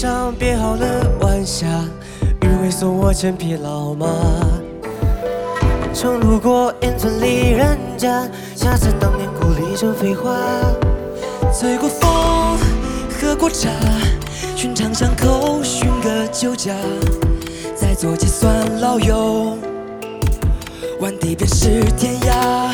上编好了晚霞，余晖送我千匹老马。曾路过烟村里人家，恰似当年故里正飞花。醉过风，喝过茶，寻常巷口寻个酒家，再做结算老友，万地便是天涯。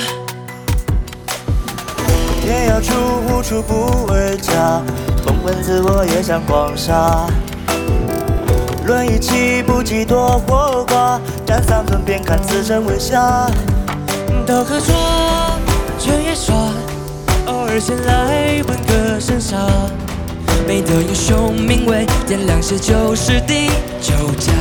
天涯处无处不为家，风闻自我也像黄沙。论一气不计多火挂，站三分便看此生为霞。 到客庄，卷也耍，偶尔闲来问个神杀。美德英雄名为点亮些旧时的酒家。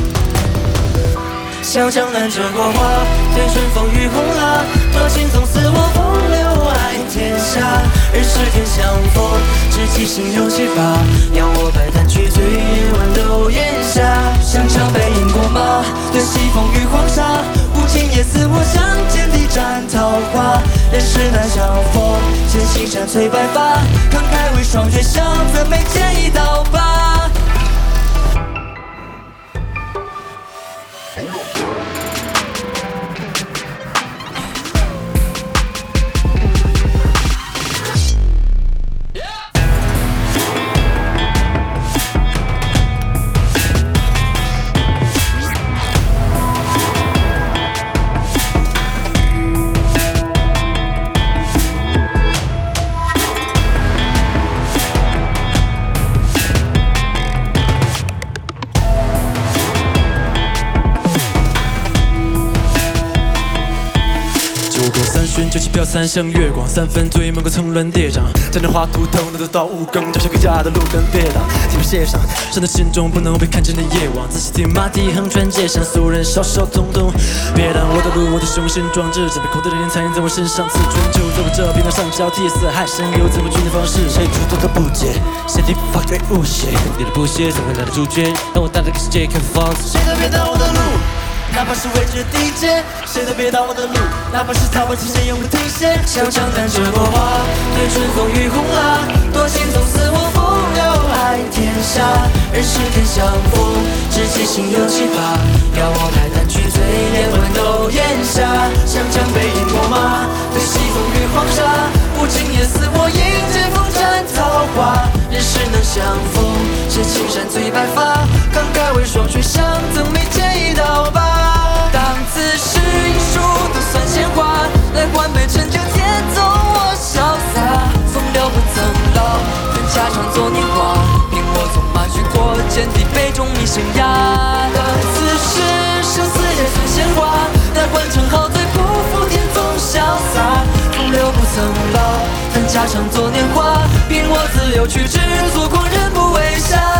小江南折过花，对春风雨红啦。多情总似我风流爱天下。人世间相逢，知己心有启发。邀我摆摊去醉夜晚楼檐下。香肠背影过马，对西风与黄沙。无情也似我相见的斩桃花。人世难相逢，见青山翠白发。慷慨为霜雪香，怎没见一刀疤？ 三巡九七飘三香月光，三分醉门口层峦叠嶂，沾着花图腾，那都到五更，脚下回家的路更别挡。地面线上，山的心中不能被看见的夜望，仔细听马蹄横穿街巷，俗人稍稍动动。别挡我的路，我的雄心壮志，这杯口的人残印在我身上，此春秋走过这冰河上交替，四海神游，怎么去的方式？谁主动都不解，谁的发对误解？你的不屑怎会来的主角？让我带这个世界看房子， 谁都别挡我的路，哪怕是未知地界，谁都别挡我的路，哪怕是草木之间永不停歇。 小江南折过花，对春风雨红啦。多情总似我风流爱天下。人世间相逢，知己心有启发。邀我摆摊去醉夜晚楼檐下。湘江背影过马，对西风与黄沙。无情也似我迎剑风斩桃花。人世能相逢，是青山最白发。慷慨为霜雪香，曾没见一刀疤。当此时一书都算鲜花，来换杯陈酒添奏我潇洒。风流不曾老，恨家常作年华。凭我纵马去过，剑地杯中觅生涯。当此时生死也算鲜花，来换成豪醉不负天纵潇洒。风流不曾老，恨家常作年华。凭我自由去执，做狂人不为侠。